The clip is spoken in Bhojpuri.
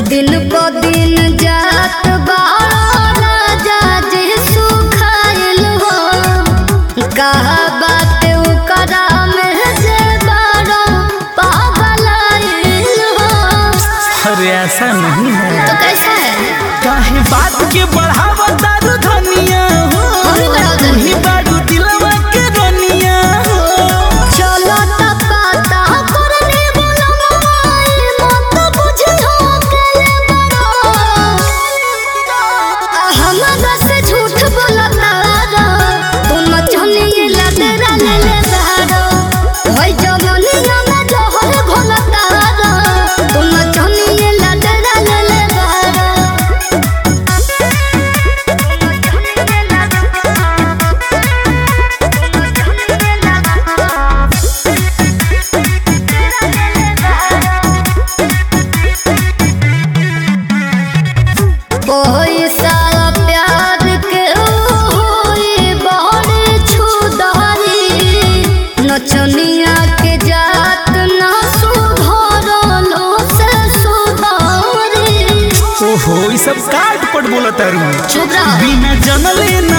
दिन को दिन जात बाड़ा राजा जी सुखाइल हो कहा बात उकरा में जे बाड़ा पागलाइल हो। अरे ऐसा नहीं है तो कैसा है? काहे बात के बढ़ावा दारू धनिया हो ही बारू दिलवा के रनिया हो। चलो पता करने बोलो मोबाइल मत बुझे हो अकेले बड़ो हमरा से झूठ बोलता तुम चनिए लदरा ले ले बहरो होई जवनिया में जहर घोलता तुम चनिए लदरा ले ले बहरो। कोई सारा प्यार के होई बड़ी छुदारी नचनिया के जात ना सुधरलो से सुधारी। ओहो ई सब काट पट बोलत तारू चुप रह। बिना जनले ना